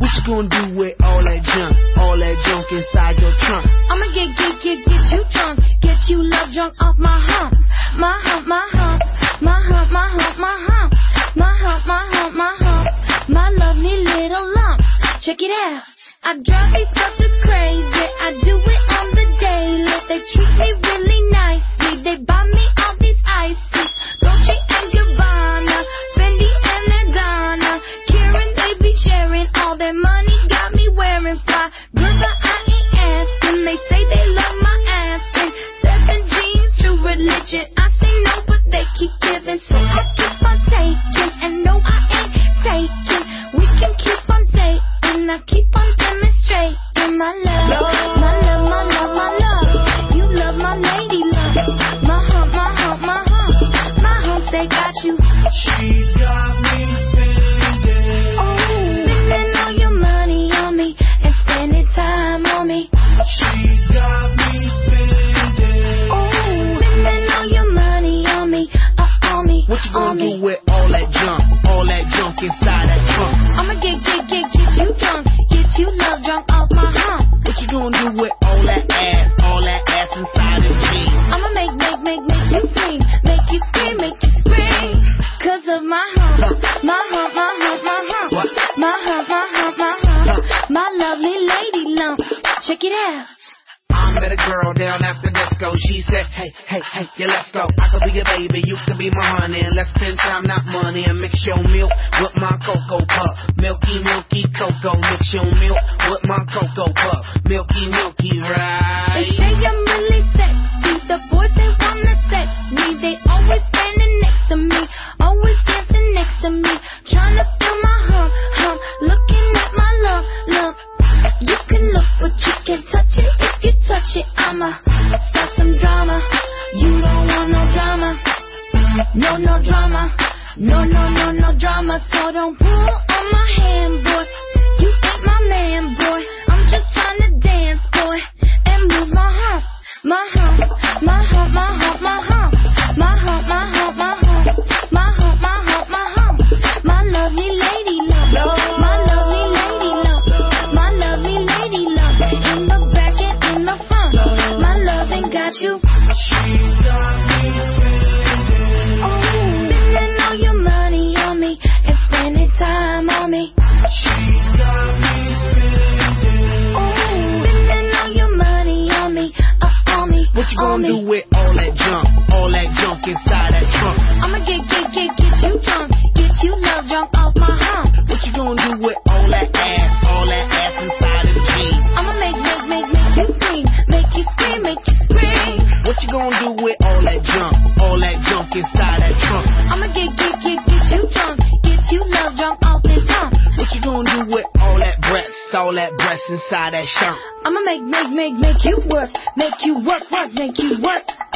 What you gonna do with all that junk inside your trunk? I'ma get you drunk, get you love drunk off my hump, my hump, my hump, my hump, my hump, my hump, my hump, my hump, my hump, my lovely little lump. Check it out. I drive these suckers crazy. I do it on the daily. They treat me really nicely. They buy me all these ices, Dolce and Gabbana, Fendi and Madonna, Karen, they be sharing all their money. Got me wearing fly goods, but I ain't asking. They say they love my ass and 7 jeans, true religion. I say no, but they keep giving, so I keep on taking. And no, I ain't taking. We can keep on dating. I keep on demonstrating my love, my love, my love, my love. You love my lady love. My hump, my hump, my hump, my hump, they got you. She's got me spending. Oh, spending all your money on me and spending time on me. She's got me spending. Oh, spending all your money on me, on me. What you gonna do with all that junk inside that trunk? I'ma get you drunk, get you love drunk off my hump. What you gonna do with all that ass inside the jeans? I'ma make you scream, make you scream, make you scream. 'Cause of my hump, my hump, my hump, my hump, What? my hump, my hump, my hump, my lovely lady lump. Check it out. I met a girl down at the disco. She said, hey, yeah, let's go. I could be your baby, you could be my honey. And let's spend time, not money. And mix your milk with my cocoa pup. Milky, milky cocoa. Mix your milk with my cocoa pup. Milky, milky, right? They say I'm really sexy. The boys, they wanna sex me. They always standing next to me, always dancing next to me, trying to feel my hump, looking at my lump. You can look, but you can't touch it. If you touch it, I'ma start some drama. You don't want no drama. No drama. No drama. So don't pull on my hand, boy. You ain't my man, boy. I'm just trying to dance, boy, and move my hump, my hump, my hump, my hump, my hump, my hump, my hump, my hump, my hump, my hump, my hump, my lovely lady lump, my lovely lady lump, my lovely lady lump, in the back and in the front, my loving got you. She's got me spending. Oh, spending all your money on me and spending time on me. She's got me spending. Oh, spending all your money on me, on me. What you gonna do with all that junk inside that trunk? I'ma get you drunk, get you love drunk off my hump. What you gonna do with all that ass inside of the jeans? I'ma make you scream, make you scream, make you scream. What you gonna do with all that junk inside that trunk? I'ma get you drunk, get you love drunk off this hump. What you gonna do with all that breasts inside that shirt? I'ma make you work, make you work, make you work.